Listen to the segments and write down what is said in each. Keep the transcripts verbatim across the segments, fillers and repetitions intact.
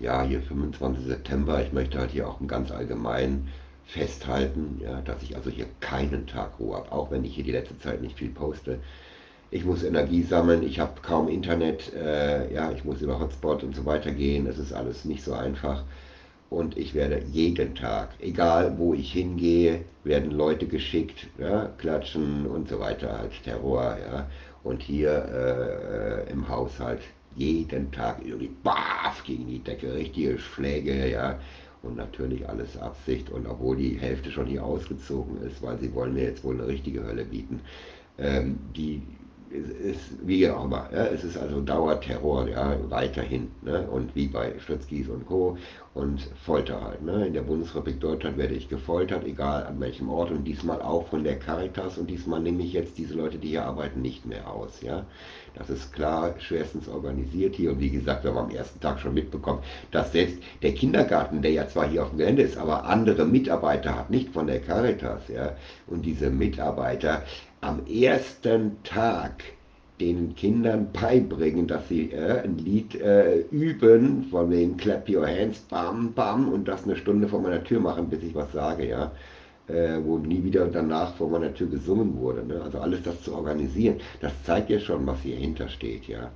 ja, hier fünfundzwanzigster September, ich möchte halt hier auch im ganz allgemein festhalten, ja, dass ich also hier keinen Tag Ruhe habe, auch wenn ich hier die letzte Zeit nicht viel poste. Ich muss Energie sammeln, ich habe kaum Internet, äh, ja, ich muss über Hotspot und so weiter gehen, es ist alles nicht so einfach. Und ich werde jeden Tag, egal wo ich hingehe, werden Leute geschickt, ja, klatschen und so weiter, halt Terror, ja. Und hier äh, im Haushalt jeden Tag irgendwie BAF gegen die Decke, richtige Schläge, ja. Und natürlich alles Absicht. Und obwohl die Hälfte schon hier ausgezogen ist, weil sie wollen mir jetzt wohl eine richtige Hölle bieten, ähm, die ist, wie auch immer, ja, es ist also Dauerterror, ja, weiterhin, ne, und wie bei Stutzkies und Co. und Folter halt, ne, in der Bundesrepublik Deutschland werde ich gefoltert, egal an welchem Ort und diesmal auch von der Caritas und diesmal nehme ich jetzt diese Leute, die hier arbeiten, nicht mehr aus, ja. Das ist klar, schwerstens organisiert hier und wie gesagt, wir haben am ersten Tag schon mitbekommen, dass selbst der Kindergarten, der ja zwar hier auf dem Gelände ist, aber andere Mitarbeiter hat, nicht von der Caritas, ja, und diese Mitarbeiter am ersten Tag den Kindern beibringen, dass sie äh, ein Lied äh, üben, von wegen Clap Your Hands, bam, bam, und das eine Stunde vor meiner Tür machen, bis ich was sage, ja. Äh, wo nie wieder danach vor meiner Tür gesungen wurde. Ne? Also alles das zu organisieren, das zeigt ja schon, was hier hinter steht, ja.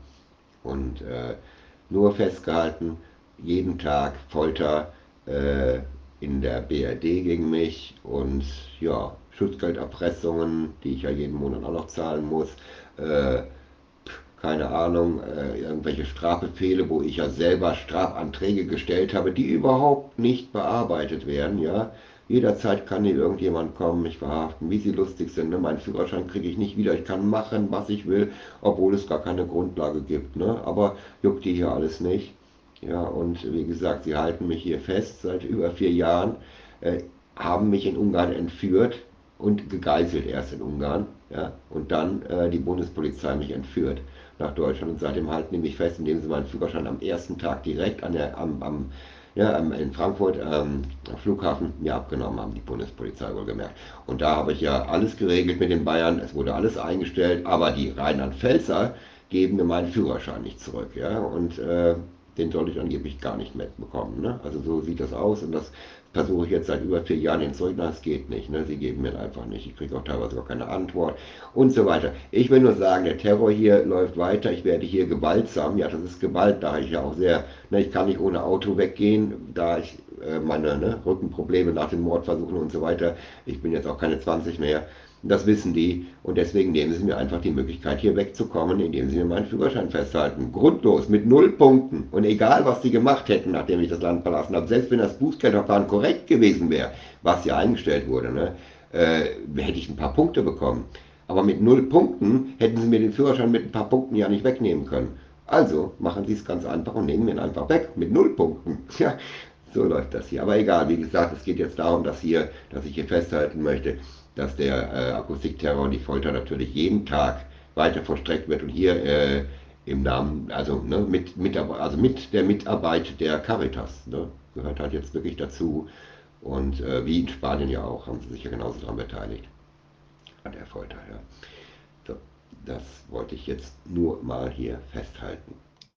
Und äh, nur festgehalten, jeden Tag Folter äh, in der B R D gegen mich und ja, Schutzgelderpressungen, die ich ja jeden Monat auch noch zahlen muss. Äh, keine Ahnung, äh, irgendwelche Strafbefehle, wo ich ja selber Strafanträge gestellt habe, die überhaupt nicht bearbeitet werden, ja. Jederzeit kann hier irgendjemand kommen, mich verhaften, wie sie lustig sind. Ne? Meinen Führerschein kriege ich nicht wieder. Ich kann machen, was ich will, obwohl es gar keine Grundlage gibt. Ne? Aber juckt die hier alles nicht. Ja, und wie gesagt, sie halten mich hier fest seit über vier Jahren, äh, haben mich in Ungarn entführt und gegeißelt erst in Ungarn. Ja, und dann äh, die Bundespolizei mich entführt nach Deutschland und seitdem halten die mich fest, indem sie meinen Führerschein am ersten Tag direkt an der, am, am, ja, am, in Frankfurt ähm, am Flughafen mir abgenommen haben, die Bundespolizei wohlgemerkt. Und da habe ich ja alles geregelt mit den Bayern, es wurde alles eingestellt, aber die Rheinland-Pfälzer geben mir meinen Führerschein nicht zurück. Ja? Und äh, den soll ich angeblich gar nicht mehr bekommen. Ne? Also so sieht das aus und das versuche ich jetzt seit über vier Jahren hin zurück. Na, es geht nicht. Ne? Sie geben mir einfach nicht. Ich kriege auch teilweise gar keine Antwort und so weiter. Ich will nur sagen, der Terror hier läuft weiter. Ich werde hier gewaltsam. Ja, das ist Gewalt, da ich ja auch sehr, ne, ich kann nicht ohne Auto weggehen, da ich äh, meine ne, Rückenprobleme nach den Mordversuchen und so weiter. Ich bin jetzt auch keine zwanzig mehr. Das wissen die und deswegen nehmen sie mir einfach die Möglichkeit, hier wegzukommen, indem sie mir meinen Führerschein festhalten. Grundlos, mit null Punkten. Und egal, was sie gemacht hätten, nachdem ich das Land verlassen habe, selbst wenn das Bußgeldverfahren korrekt gewesen wäre, was ja eingestellt wurde, ne, äh, hätte ich ein paar Punkte bekommen. Aber mit null Punkten hätten sie mir den Führerschein mit ein paar Punkten ja nicht wegnehmen können. Also machen sie es ganz einfach und nehmen ihn einfach weg mit null Punkten. Ja, so läuft das hier. Aber egal, wie gesagt, es geht jetzt darum, dass, hier, dass ich hier festhalten möchte, dass der äh, Akustikterror und die Folter natürlich jeden Tag weiter vollstreckt wird und hier äh, im Namen, also, ne, mit, mit, also mit der Mitarbeit der Caritas, ne, gehört halt jetzt wirklich dazu. Und äh, wie in Spanien ja auch, haben sie sich ja genauso daran beteiligt, an der Folter. Ja. So, das wollte ich jetzt nur mal hier festhalten.